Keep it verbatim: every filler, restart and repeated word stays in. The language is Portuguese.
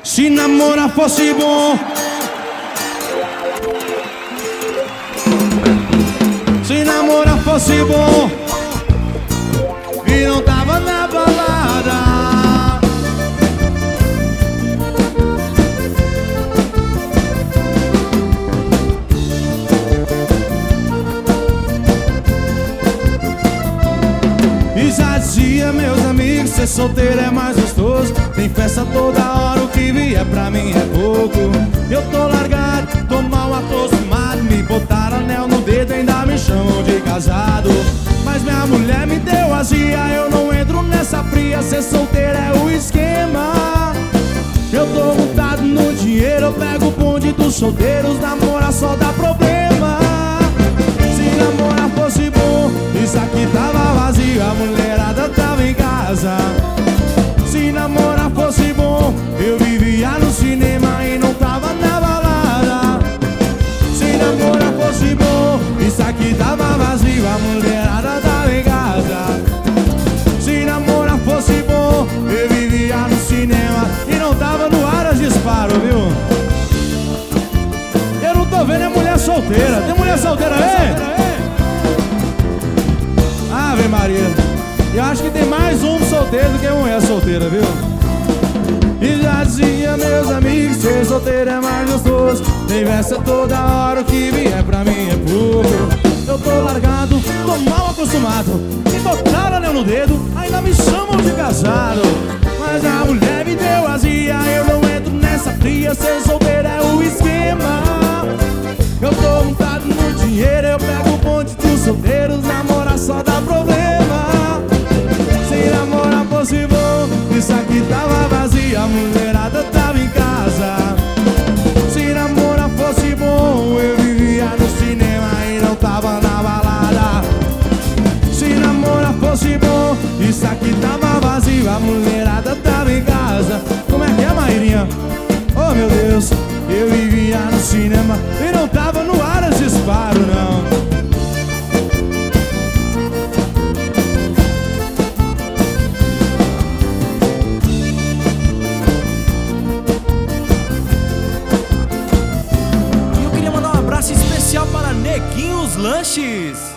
Se namorar fosse bom, se namorar fosse bom e não tava na balada. E já dizia meus amigos, ser solteiro é mais gostoso. Tem festa toda hora, o que vier pra mim é pouco. Eu tô largado, tô mal acostumado. Me botaram anel no dedo, ainda me chamam de casado. Mas minha mulher me deu azia, eu não entro nessa fria. Ser solteiro é o esquema. Eu tô montado no dinheiro, eu pego o bonde dos solteiros. Namorar só dá problema. Se namorar fosse bom, isso aqui tava vazio, a mulherada tava em casa. Se namorar fosse bom, eu vivia no cinema e não tava na balada. Se namorar fosse bom, isso aqui tava vazio, a mulherada tava em casa. Se namorar fosse bom, eu vivia no cinema e não tava no ar de disparo, viu? Eu não tô vendo é mulher solteira. Tem mulher solteira aí? Ave Maria. Eu acho que tem mais um solteiro do que mulher solteira, viu? E já dizia meus amigos, ser solteiro é mais gostoso. Tem festa toda hora, o que vier pra mim é pouco. Eu tô largado, tô mal acostumado. Me botaram anel no dedo, ainda me chamam de casado. Mas a mulher me deu azia, eu não entro nessa fria. Ser solteiro é o esquema. Eu tô montado no dinheiro, eu pego o bonde dos solteiros. Namorar só dá problema. Se namorar fosse bom, isso aqui tava vazio, a mulherada tava em casa. Se namorar fosse bom, eu vivia no cinema e não tava na balada. Se namorar fosse bom, isso aqui tava vazio, a mulherada tava em casa. Como é que é, Mairinha? Oh meu Deus, eu vivia no cinema e não tava no ar as disparo, não. E eu queria mandar um abraço especial para Neguinhos Lanches.